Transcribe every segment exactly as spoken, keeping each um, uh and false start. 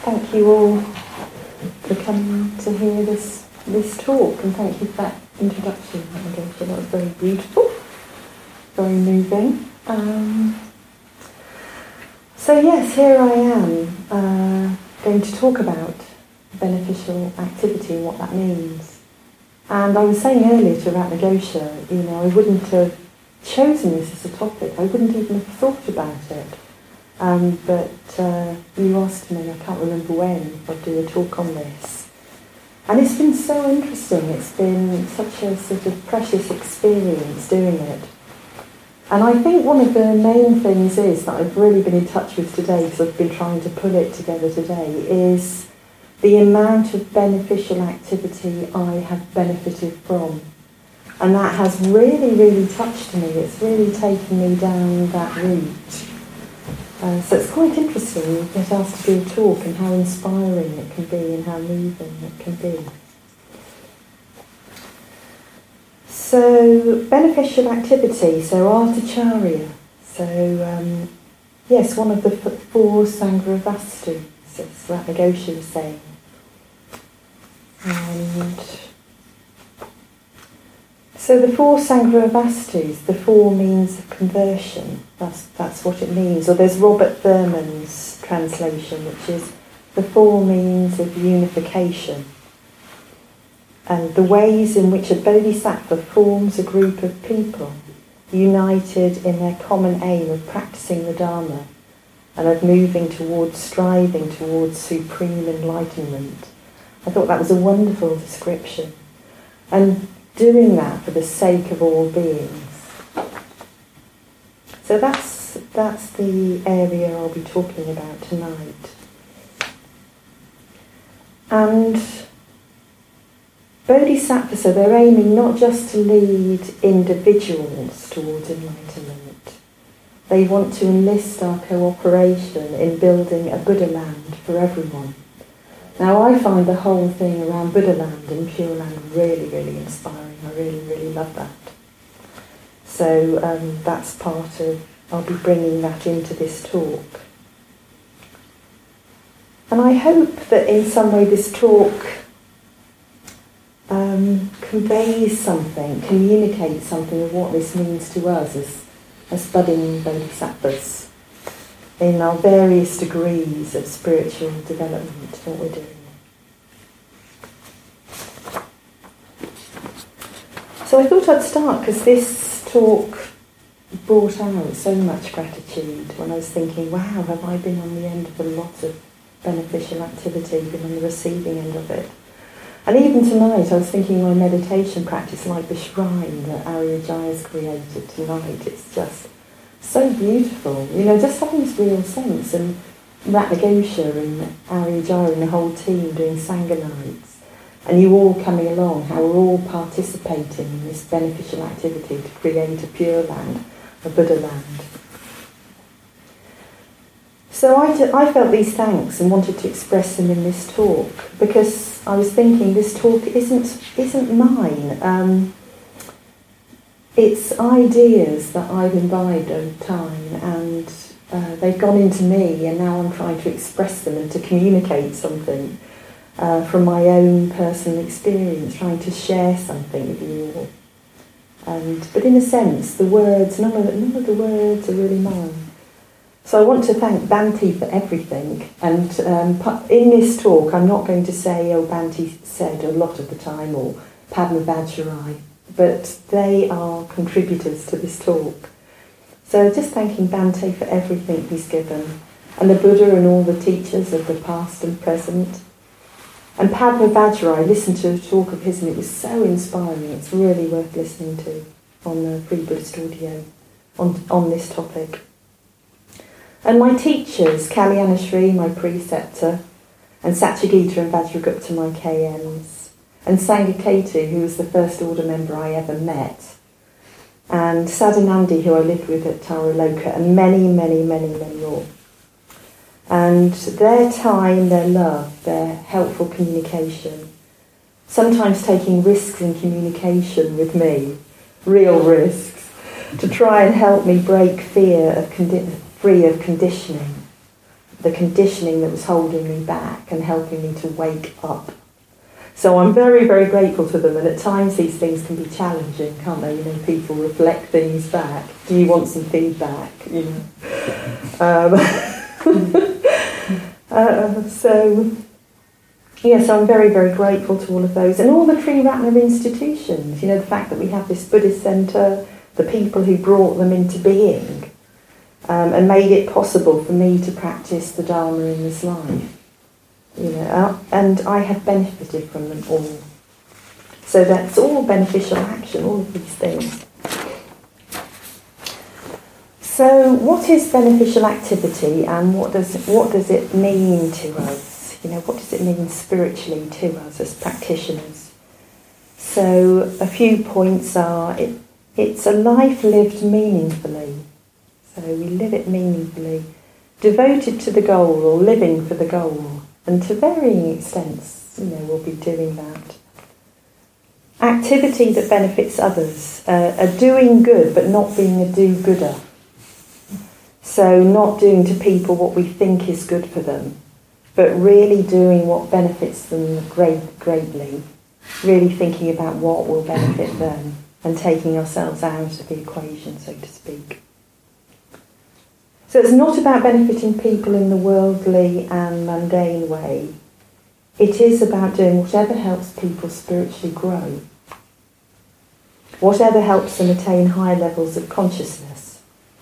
thank you all for coming to hear this this talk, and thank you for that introduction. That was very beautiful, very moving. Um, so yes, here I am uh, going to talk about beneficial activity and what that means. And I was saying earlier to Ratnagosha, you know, I wouldn't have chosen this as a topic. I wouldn't even have thought about it. Um, but uh, you asked me, I can't remember when, I'd do a talk on this. And it's been so interesting. It's been such a sort of precious experience doing it. And I think one of the main things is that I've really been in touch with today, because I've been trying to pull it together today, is the amount of beneficial activity I have benefited from. And that has really, really touched me. It's really taken me down that route. Uh, so it's quite interesting. You get asked to do a talk and how inspiring it can be and how moving it can be. So, beneficial activity, so Artacharya. So, um, yes, one of the f- four Sangha Vastus, as Ratnagosha was saying. And so the four Sangha Vastus, the four means of conversion, that's, that's what it means. Or there's Robert Thurman's translation, which is the four means of unification. And the ways in which a bodhisattva forms a group of people united in their common aim of practicing the Dharma and of moving towards, striving towards supreme enlightenment. I thought that was a wonderful description. And doing that for the sake of all beings. So that's that's the area I'll be talking about tonight. And Bodhisattvas, so they're aiming not just to lead individuals towards enlightenment. They want to enlist our cooperation in building a Buddha land for everyone. Now, I find the whole thing around Buddha land and Pure Land really, really inspiring. I really, really love that. So um, that's part of, I'll be bringing that into this talk. And I hope that in some way this talk um, conveys something, communicates something of what this means to us as, as budding bodhisattvas in our various degrees of spiritual development, what we're doing. So I thought I'd start because this talk brought out so much gratitude when I was thinking, wow, have I been on the end of a lot of beneficial activity, been on the receiving end of it. And even tonight I was thinking my meditation practice, like the shrine that Arya Jaya's created tonight, it's just so beautiful, you know, just having this real sense, and Ratnagosha and Arya Jaya and the whole team doing Sangha nights, and you all coming along, how we're all participating in this beneficial activity to create a pure land, a Buddha land. So I, t- I felt these thanks and wanted to express them in this talk, because I was thinking this talk isn't isn't mine. Um, It's ideas that I've imbibed over time, and uh, they've gone into me, and now I'm trying to express them and to communicate something uh, from my own personal experience, trying to share something with you all. And but in a sense, the words, none of the, none of the words are really mine. So I want to thank Bhante for everything. And um, in this talk, I'm not going to say, oh, Bhante said a lot of the time, or Padma Vajrayi. But they are contributors to this talk. So just thanking Bhante for everything he's given, and the Buddha and all the teachers of the past and present. And Padma Vajrayi, I listened to a talk of his and it was so inspiring. It's really worth listening to on the Free Buddhist audio on, on this topic. And my teachers, Kalyana Sri, my preceptor, and Satyagita and Vajragupta, my K Ms. And Sangaketi, who was the first order member I ever met, and Sadhanandi, who I lived with at Taraloka, and many, many, many, many more. And their time, their love, their helpful communication, sometimes taking risks in communication with me, real risks, to try and help me break fear of condi- free of conditioning, the conditioning that was holding me back and helping me to wake up. So I'm very, very grateful to them, and at times these things can be challenging, can't they? You know, people reflect things back. Do you want some feedback? You know. Um, uh, so, yeah, so I'm very, very grateful to all of those. And all the Triratna institutions, you know, the fact that we have this Buddhist centre, the people who brought them into being, um, and made it possible for me to practice the Dharma in this life. You know, and I have benefited from them all. So that's all beneficial action, all of these things. So what is beneficial activity, and what does what does it mean to us? You know, what does it mean spiritually to us as practitioners? So a few points are, it, it's a life lived meaningfully. So we live it meaningfully, devoted to the goal or living for the goal. And to varying extents, you know, we'll be doing that. Activity that benefits others, uh, a doing good but not being a do-gooder. So not doing to people what we think is good for them, but really doing what benefits them great, greatly. Really thinking about what will benefit them and taking ourselves out of the equation, so to speak. So it's not about benefiting people in the worldly and mundane way. It is about doing whatever helps people spiritually grow. Whatever helps them attain higher levels of consciousness.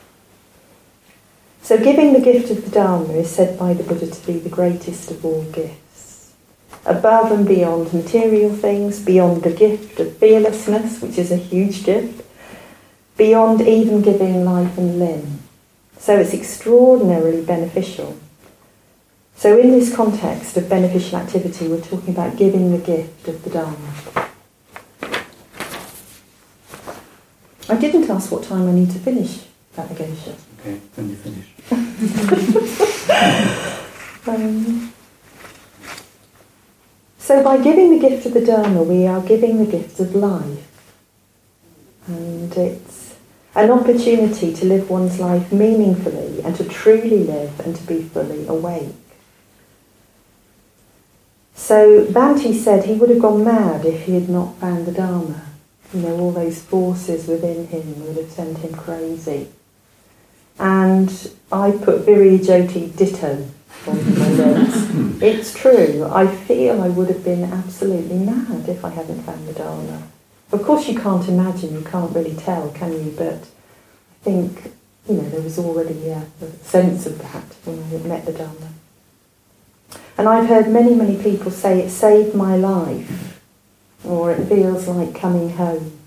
So giving the gift of the Dharma is said by the Buddha to be the greatest of all gifts. Above and beyond material things, beyond the gift of fearlessness, which is a huge gift, beyond even giving life and limb. So it's extraordinarily beneficial. So in this context of beneficial activity, we're talking about giving the gift of the Dharma. I didn't ask what time I need to finish that again, Chef. Okay, when you finish. um, so by giving the gift of the Dharma, we are giving the gift of life. And it's an opportunity to live one's life meaningfully and to truly live and to be fully awake. So Bhante said he would have gone mad if he had not found the Dharma. You know, all those forces within him would have sent him crazy. And I put Virya Jyoti ditto on my notes. It's true. I feel I would have been absolutely mad if I hadn't found the Dharma. Of course you can't imagine, you can't really tell, can you? But I think, you know, there was already a, a sense of that when I had met the Dharma. And I've heard many, many people say it saved my life, or it feels like coming home.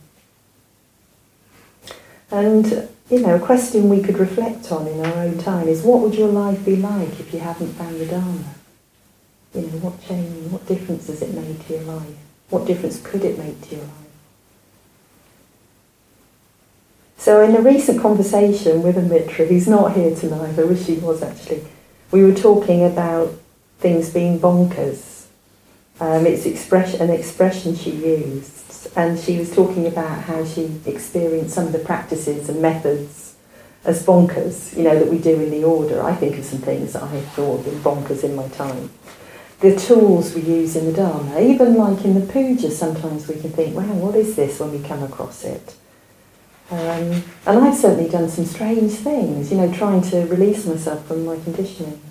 And, you know, a question we could reflect on in our own time is, what would your life be like if you hadn't found the Dharma? You know, what change, what difference has it made to your life? What difference could it make to your life? So in a recent conversation with a Mitra, who's not here tonight, I wish he was actually, we were talking about things being bonkers. Um, it's expression, an expression she used, and she was talking about how she experienced some of the practices and methods as bonkers, you know, that we do in the order. I think of some things that I thought were bonkers in my time. The tools we use in the Dharma, even like in the puja, sometimes we can think, wow, what is this when we come across it? Um, and I've certainly done some strange things, you know, trying to release myself from my conditioning.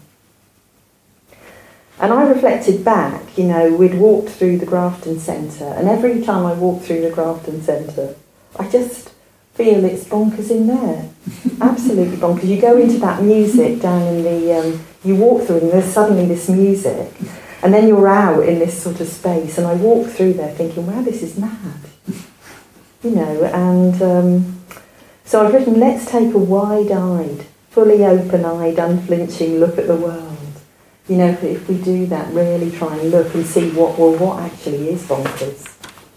And I reflected back, you know, we'd walked through the Grafton Centre, and every time I walk through the Grafton Centre, I just feel it's bonkers in there. Absolutely bonkers. You go into that music down in the, um, you walk through and there's suddenly this music, and then you're out in this sort of space, and I walk through there thinking, wow, this is mad. You know, and um, so I've written, let's take a wide-eyed, fully open-eyed, unflinching look at the world. You know, if we do that, really try and look and see what, well, what actually is bonkers.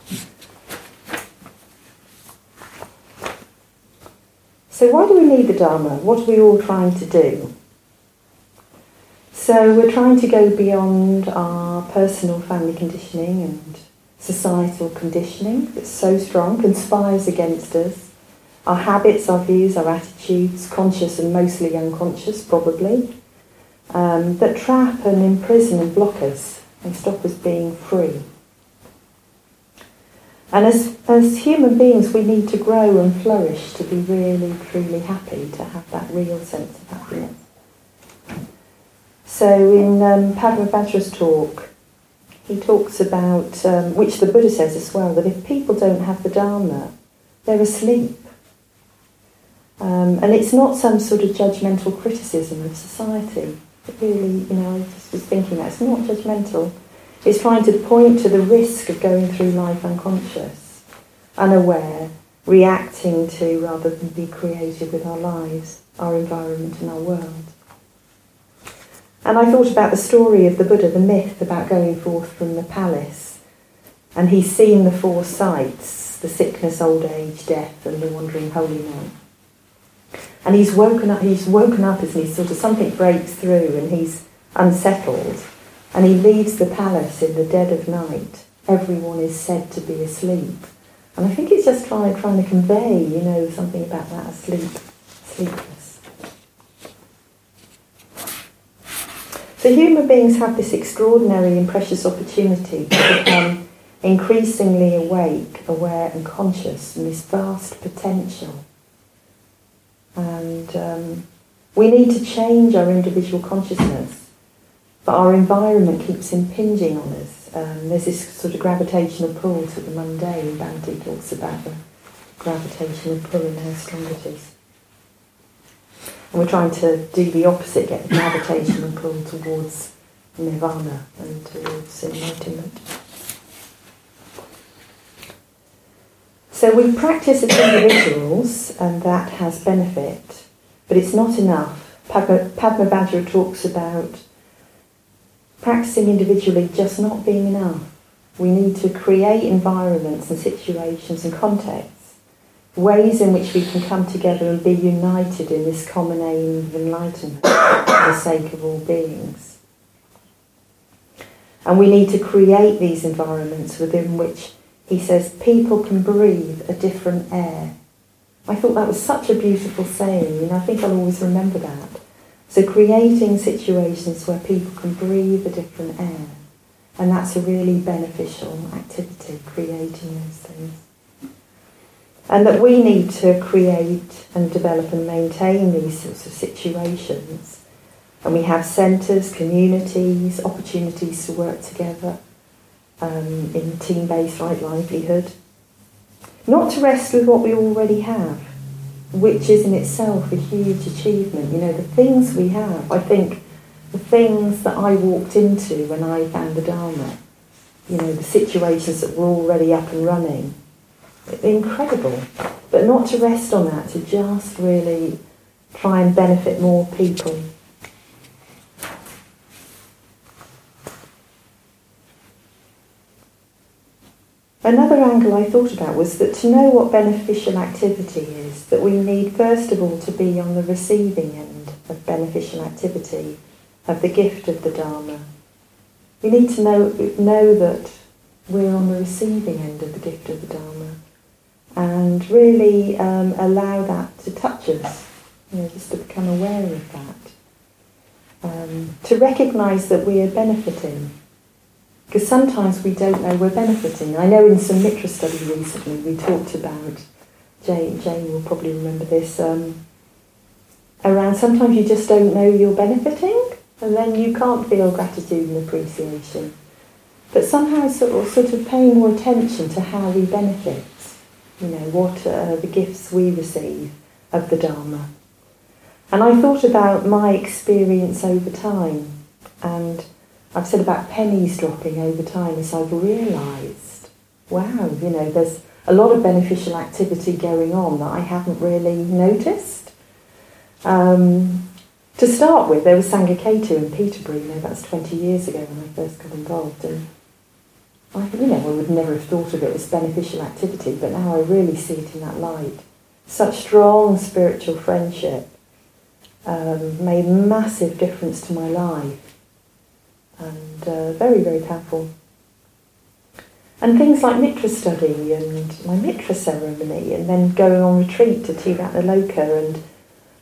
So why do we need the Dharma? What are we all trying to do? So we're trying to go beyond our personal family conditioning and societal conditioning that's so strong, conspires against us. Our habits, our views, our attitudes, conscious and mostly unconscious, probably. um, that trap and imprison and block us and stop us being free. And as, as human beings, we need to grow and flourish to be really, truly happy, to have that real sense of happiness. So in um, Padmavajra's talk, he talks about, um, which the Buddha says as well, that if people don't have the Dharma, they're asleep. Um, and it's not some sort of judgmental criticism of society. It really, you know, I just was thinking that it's not judgmental. It's trying to point to the risk of going through life unconscious, unaware, reacting to rather than be creative with our lives, our environment and our world. And I thought about the story of the Buddha, the myth about going forth from the palace. And he's seen the four sights, the sickness, old age, death and the wandering holy man. And he's woken up, he's woken up as he's sort of something breaks through and he's unsettled. And he leaves the palace in the dead of night. Everyone is said to be asleep. And I think it's just trying, trying to convey, you know, something about that asleep, sleepless. So human beings have this extraordinary and precious opportunity to become increasingly awake, aware and conscious in this vast potential. And um, we need to change our individual consciousness, but our environment keeps impinging on us. Um, there's this sort of gravitational pull to the mundane. Bhante talks about the gravitational pull and how strong it is. And we're trying to do the opposite, get the gravitational pull towards nirvana and towards enlightenment. So we practice as individuals, and that has benefit, but it's not enough. Padma, Padmavajra talks about practicing individually just not being enough. We need to create environments and situations and contexts, ways in which we can come together and be united in this common aim of enlightenment for the sake of all beings. And we need to create these environments within which, he says, people can breathe a different air. I thought that was such a beautiful saying, and I think I'll always remember that. So creating situations where people can breathe a different air, and that's a really beneficial activity, creating those things. And that we need to create and develop and maintain these sorts of situations. And we have centres, communities, opportunities to work together um, in team-based right livelihood. Not to rest with what we already have, which is in itself a huge achievement. You know, the things we have, I think the things that I walked into when I found the Dharma, you know, the situations that were already up and running, incredible. But not to rest on that, to just really try and benefit more people. Another angle I thought about was that to know what beneficial activity is, that we need first of all to be on the receiving end of beneficial activity, of the gift of the Dharma. We need to know, know that we're on the receiving end of the gift of the Dharma, and really um, allow that to touch us, you know, just to become aware of that. Um, to recognise that we are benefiting. Because sometimes we don't know we're benefiting. I know in some Mitra study recently we talked about, Jane, Jane will probably remember this, um, around sometimes you just don't know you're benefiting, and then you can't feel gratitude and appreciation. But somehow sort of, sort of paying more attention to how we benefit, you know, what are the gifts we receive of the Dharma. And I thought about my experience over time, and I've said about pennies dropping over time as I've realised, wow, you know, there's a lot of beneficial activity going on that I haven't really noticed. Um, to start with, there was Sangha Ketu in Peterborough, you know, that was twenty years ago when I first got involved, and I, you know, I would never have thought of it as beneficial activity, but now I really see it in that light. Such strong spiritual friendship um, made massive difference to my life. And uh, very, very powerful. And things like Mitra study and my Mitra ceremony, and then going on retreat to Tiratna Loka, and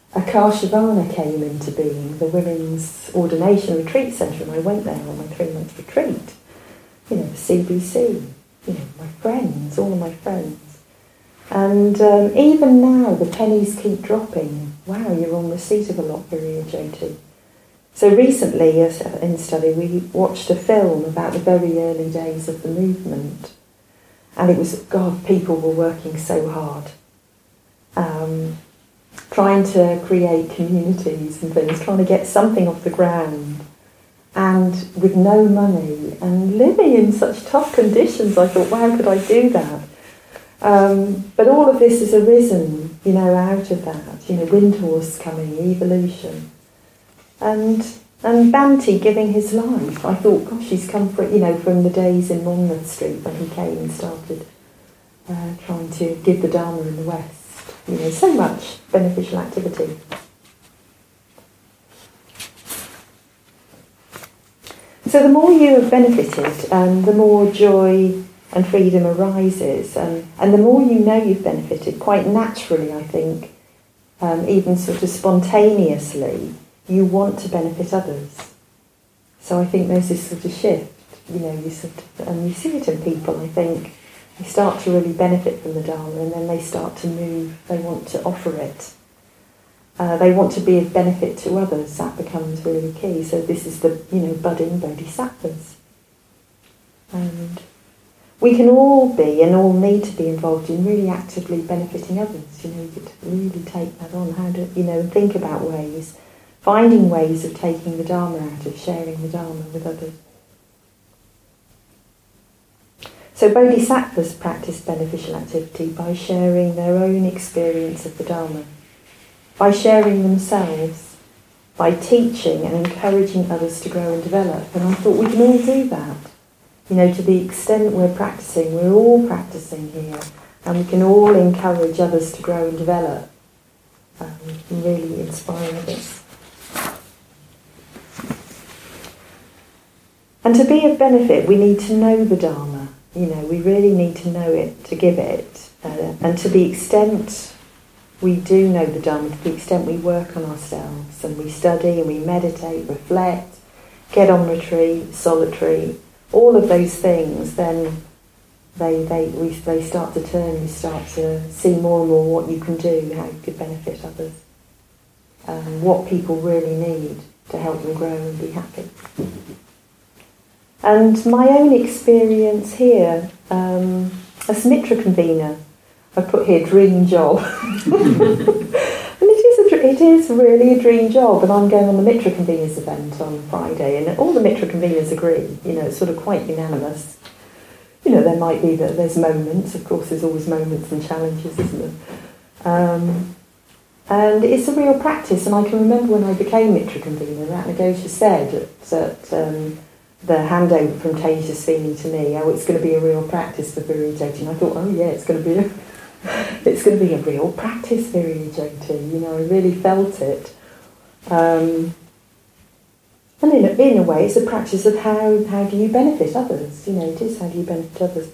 Akashavana came into being, the women's ordination retreat centre, and I went there on my three-month retreat. You know, C B C, you know, my friends, all of my friends. And um, even now, the pennies keep dropping. Wow, you're on receipt of a lot, Viriya Jyoti. So recently, in study, we watched a film about the very early days of the movement. And it was, God, people were working so hard. Um, trying to create communities and things, trying to get something off the ground, and with no money, and living in such tough conditions. I thought, wow, could I do that? Um, but all of this has arisen, you know, out of that. You know, Windhorse coming, evolution. And and Bhante giving his life. I thought, gosh, he's come from, you know, from the days in Monmouth Street when he came and started uh, trying to give the Dharma in the West. You know, so much beneficial activity. So the more you have benefited, um, the more joy and freedom arises, um, and the more you know you've benefited, quite naturally, I think, um, even sort of spontaneously, you want to benefit others. So I think there's this sort of shift, you know, you sort of, and you see it in people, I think. They start to really benefit from the Dharma, and then they start to move, they want to offer it. Uh, they want to be of benefit to others. That becomes really key. So this is the, you know, budding bodhisattvas. And we can all be and all need to be involved in really actively benefiting others. You know, you could really take that on. How to, you know, think about ways, finding ways of taking the Dharma out, of sharing the Dharma with others. So bodhisattvas practice beneficial activity by sharing their own experience of the Dharma, by sharing themselves, by teaching and encouraging others to grow and develop. And I thought we can all do that. You know, to the extent we're practicing, we're all practicing here, and we can all encourage others to grow and develop, um, and really inspire others. And to be of benefit, we need to know the Dharma. You know, we really need to know it to give it. Uh, and to the extent we do know the Dharma, to the extent we work on ourselves and we study and we meditate, reflect, get on retreat, solitary, all of those things, then they they we, they start to turn, you start to see more and more what you can do, how you could benefit others, um, what people really need to help them grow and be happy. And my own experience here, um, as Mitra convener, I put here dream job. And it is, a, it is really a dream job, and I'm going on the Mitra conveners event on Friday, and all the Mitra conveners agree, you know, it's sort of quite unanimous. You know, there might be that there's moments, of course there's always moments and challenges, isn't there? Um, and it's a real practice, and I can remember when I became Mitra convener, Ratnagosha said at, at um, the handover from Tejasvini to me, oh, it's going to be a real practice for Viriya Jyoti. And I thought, oh yeah, it's going to be a, it's going to be a real practice, Viriya Jyoti. You know, I really felt it. Um, and in a, in a way, it's a practice of how, how do you benefit others. You know, it is how do you benefit others.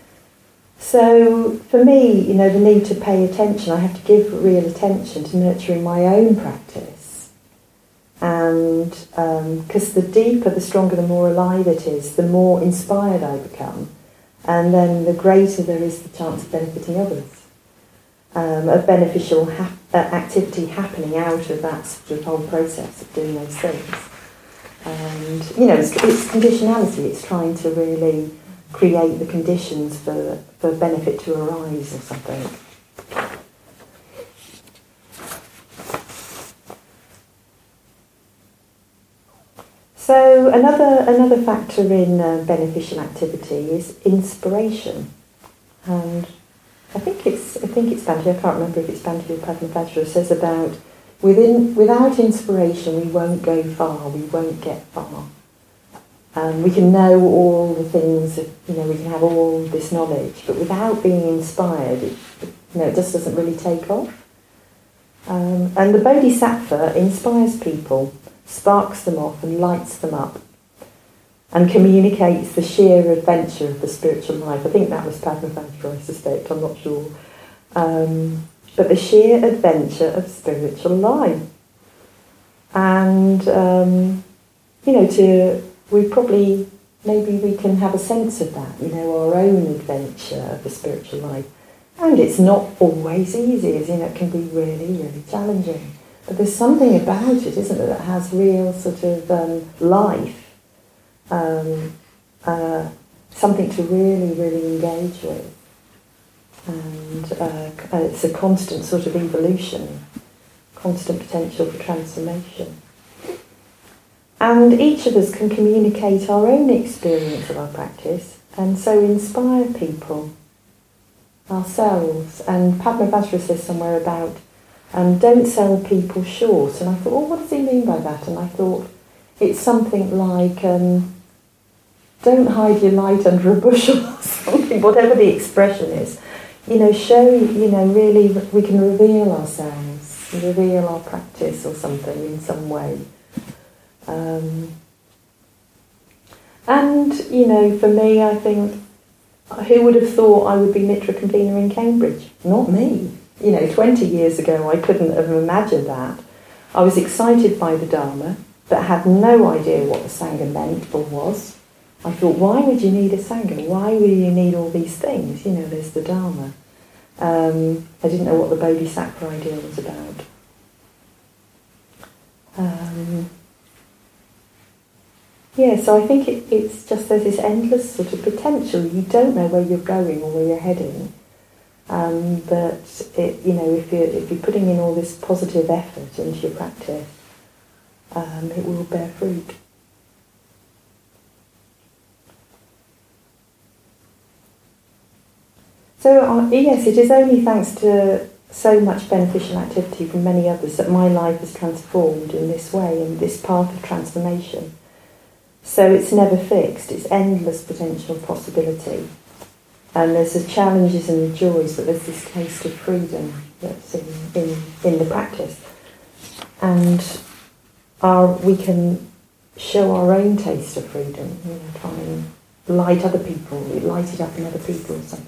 So for me, you know, the need to pay attention, I have to give real attention to nurturing my own practice. And because um, the deeper, the stronger, the more alive it is, the more inspired I become, and then the greater there is the chance of benefiting others, um, of beneficial ha- uh, activity happening out of that sort of whole process of doing those things. And you know, it's, it's conditionality. It's trying to really create the conditions for for benefit to arise or something. So another another factor in uh, beneficial activity is inspiration, and I think it's I think it's Bhante. I can't remember if it's Bhante or Padma says about within without inspiration we won't go far, we won't get far. Um, we can know all the things, you know, we can have all this knowledge, but without being inspired, it, you know, it just doesn't really take off. Um, and the Bodhisattva inspires people, sparks them off and lights them up, and communicates the sheer adventure of the spiritual life. I think that was Padma Vajra, I suspect, I'm not sure. Um, but the sheer adventure of spiritual life. And, um, you know, to we probably, maybe we can have a sense of that, you know, our own adventure of the spiritual life. And it's not always easy, as you know, it can be really, really challenging. But there's something about it, isn't there, that has real sort of um, life, um, uh, something to really, really engage with. And uh, it's a constant sort of evolution, constant potential for transformation. And each of us can communicate our own experience of our practice and so inspire people ourselves. And Padmavajra says somewhere about um, don't sell people short. And I thought, well, what does he mean by that? And I thought it's something like um, don't hide your light under a bushel or something, whatever the expression is. You know, show, you know, really we can reveal ourselves, reveal our practice or something in some way. Um, and, you know, for me, I think, who would have thought I would be Mitra Convener in Cambridge? Not me. You know, twenty years ago I couldn't have imagined that. I was excited by the Dharma, but had no idea what the Sangha meant or was. I thought, why would you need a Sangha? Why would you need all these things? You know, there's the Dharma. Um, I didn't know what the Bodhisattva idea was about. Um, yeah, so I think it, it's just there's this endless sort of potential. You don't know where you're going or where you're heading. Um, but, it, you know, if you're, if you're putting in all this positive effort into your practice, um, it will bear fruit. So, uh, yes, it is only thanks to so much beneficial activity from many others that my life has transformed in this way, in this path of transformation. So it's never fixed, it's endless potential possibility. And there's the challenges and the joys, but there's this taste of freedom that's in, in, in the practice. And our, we can show our own taste of freedom, you know, try and light other people, light it up in other people or something.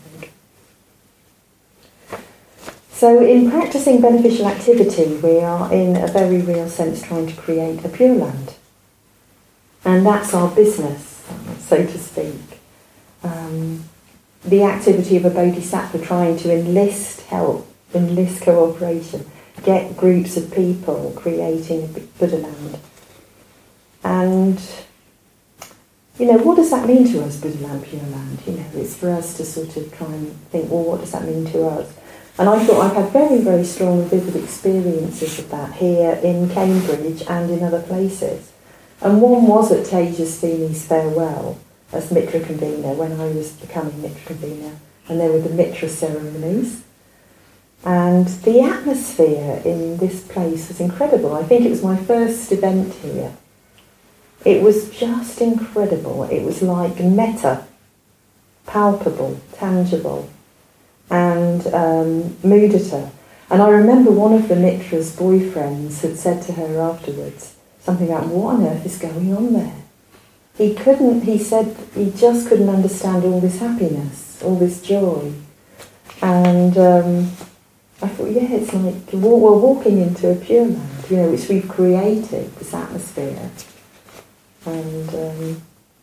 So in practicing beneficial activity, we are in a very real sense trying to create a Pure Land. And that's our business, so to speak. Um, the activity of a bodhisattva trying to enlist help, enlist cooperation, get groups of people creating a Buddha Land. And, you know, what does that mean to us, Buddha Land, Pure Land? You know, it's for us to sort of try and think, well, what does that mean to us? And I thought I've had very, very strong and vivid experiences of that here in Cambridge and in other places. And one was at Tejasvini's farewell as Mitra Convener, when I was becoming Mitra Convener, and there were the Mitra ceremonies. And the atmosphere in this place was incredible. I think it was my first event here. It was just incredible. It was like metta, palpable, tangible, and um, mudita. And I remember one of the Mitra's boyfriends had said to her afterwards something about, what on earth is going on there? He couldn't, he said, he just couldn't understand all this happiness, all this joy. And um, I thought, yeah, it's like we're walking into a Pure Land, you know, which we've created, this atmosphere. And um,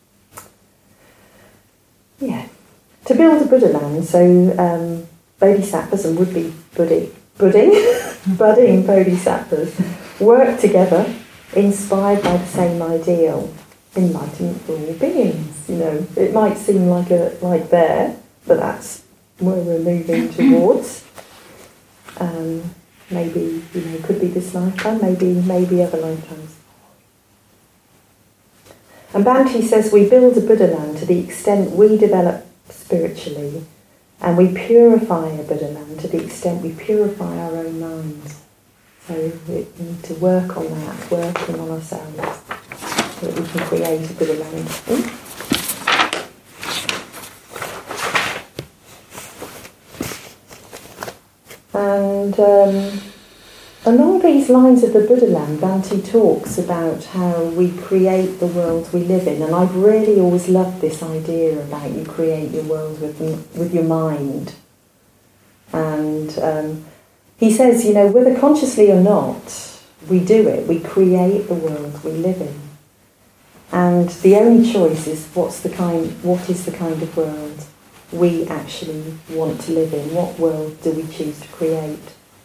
yeah. To build a Buddha Land, so um, bodhisattvas and would-be budding, budding, budding bodhisattvas work together, inspired by the same ideal, enlightenment for all beings. You know, it might seem like a like there, but that's where we're moving towards. Um, maybe, you know, could be this lifetime, maybe maybe other lifetimes. And Bhante says we build a Buddha Land to the extent we develop spiritually, and we purify a Buddha Land to the extent we purify our own minds. So we need to work on that, working on ourselves, so that we can create a Buddha Land. Mm? And um, along these lines of the Buddha Land, Bhante talks about how we create the world we live in, and I've really always loved this idea about you create your world with with your mind. And um, he says, you know, whether consciously or not, we do it. We create the world we live in. And the only choice is what's the kind, what is the kind of world we actually want to live in? What world do we choose to create?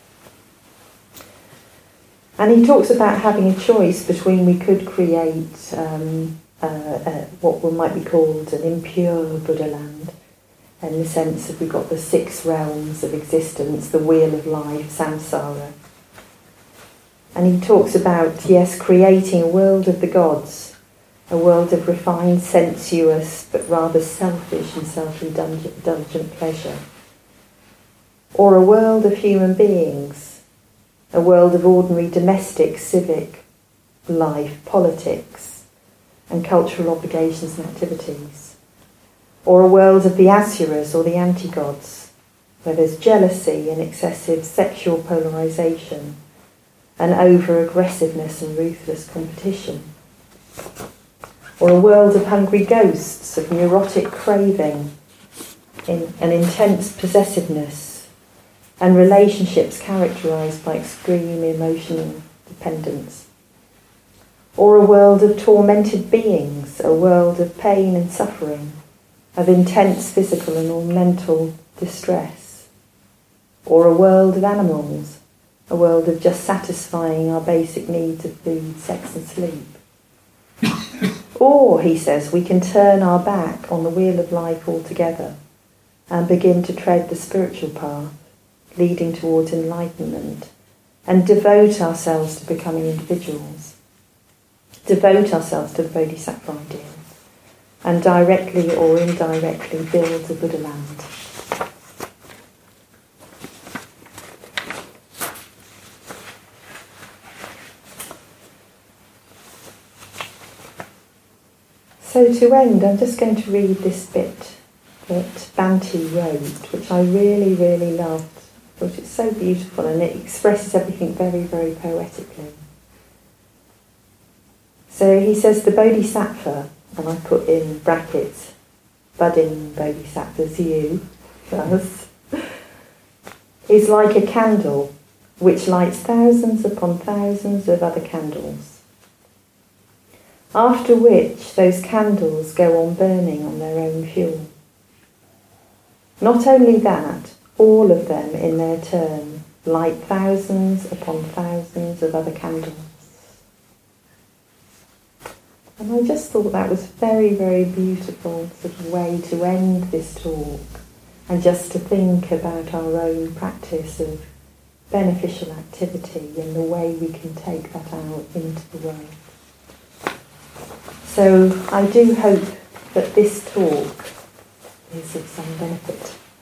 And he talks about having a choice between we could create um, uh, uh, what might be called an impure Buddha land, in the sense that we've got the six realms of existence, the wheel of life, samsara. And he talks about, yes, creating a world of the gods, a world of refined, sensuous, but rather selfish and self-indulgent pleasure. Or a world of human beings, a world of ordinary domestic, civic life, politics, and cultural obligations and activities. Or a world of the asuras, or the anti-gods, where there's jealousy and excessive sexual polarisation, and over-aggressiveness and ruthless competition. Or a world of hungry ghosts, of neurotic craving, in an intense possessiveness, and relationships characterised by extreme emotional dependence. Or a world of tormented beings, a world of pain and suffering, of intense physical and or mental distress. Or a world of animals, a world of just satisfying our basic needs of food, sex and sleep. Or, he says, we can turn our back on the wheel of life altogether and begin to tread the spiritual path, leading towards enlightenment, and devote ourselves to becoming individuals, devote ourselves to the Bodhisattva ideal, and directly or indirectly build the Buddha land. So to end, I'm just going to read this bit that Bhante wrote, which I really, really loved. I thought it's so beautiful and it expresses everything very, very poetically. So he says, the Bodhisattva, and I put in brackets, budding Bodhisattvas, you, us, is like a candle which lights thousands upon thousands of other candles. After which those candles go on burning on their own fuel. Not only that, all of them in their turn light thousands upon thousands of other candles. And I just thought that was very, very beautiful sort of way to end this talk, and just to think about our own practice of beneficial activity and the way we can take that out into the world. So I do hope that this talk is of some benefit.